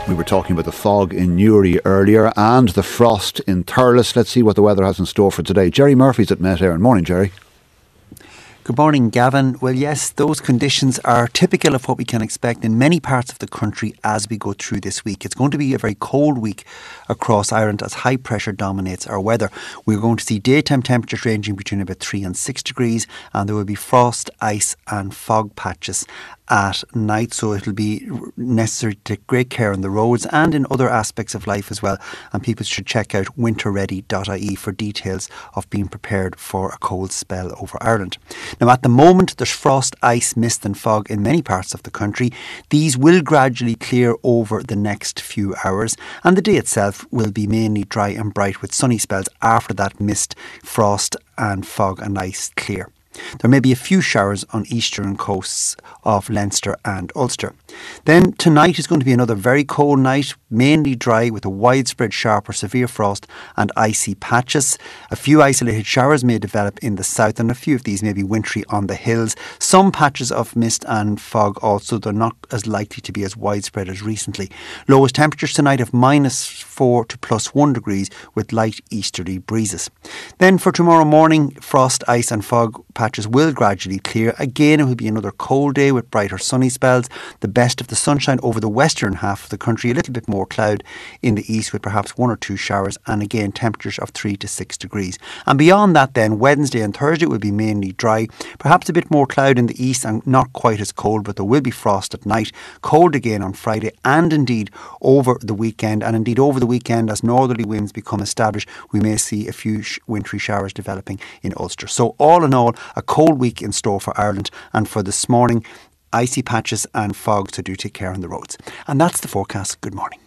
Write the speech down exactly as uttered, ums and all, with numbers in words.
We were talking about the fog in Newry earlier and the frost in Thurles. Let's see what the weather has in store for today. Jerry Murphy's at Met Éireann. Morning, Jerry. Good morning, Gavin. Well, yes, those conditions are typical of what we can expect in many parts of the country as we go through this week. It's going to be a very cold week across Ireland as high pressure dominates our weather. We're going to see daytime temperatures ranging between about three and six degrees, and there will be frost, ice and fog patches at night, so it'll be necessary to take great care on the roads and in other aspects of life as well, and people should check out winter ready dot I E for details of being prepared for a cold spell over Ireland. Now at the moment there's frost, ice, mist and fog in many parts of the country. These will gradually clear over the next few hours, and the day itself will be mainly dry and bright with sunny spells after that mist, frost and fog and ice clear. There may be a few showers on eastern coasts of Leinster and Ulster. Then tonight is going to be another very cold night, mainly dry with a widespread sharp or severe frost and icy patches. A few isolated showers may develop in the south, and a few of these may be wintry on the hills. Some patches of mist and fog also, they're not as likely to be as widespread as recently. Lowest temperatures tonight of minus four to plus one degrees with light easterly breezes. Then for tomorrow morning, frost, ice and fog patches will gradually clear. Again, it will be another cold day with brighter sunny spells. The best of the sunshine over the western half of the country, a little bit more cloud in the east with perhaps one or two showers, and again temperatures of three to six degrees. And beyond that then, Wednesday and Thursday will be mainly dry, perhaps a bit more cloud in the east and not quite as cold, but there will be frost at night. Cold again on Friday and indeed over the weekend, and indeed over the weekend as northerly winds become established, we may see a few sh- wintry showers developing in Ulster. So all in all, a cold week in store for Ireland, and for this morning, icy patches and fog, so do take care on the roads. And that's the forecast. Good morning.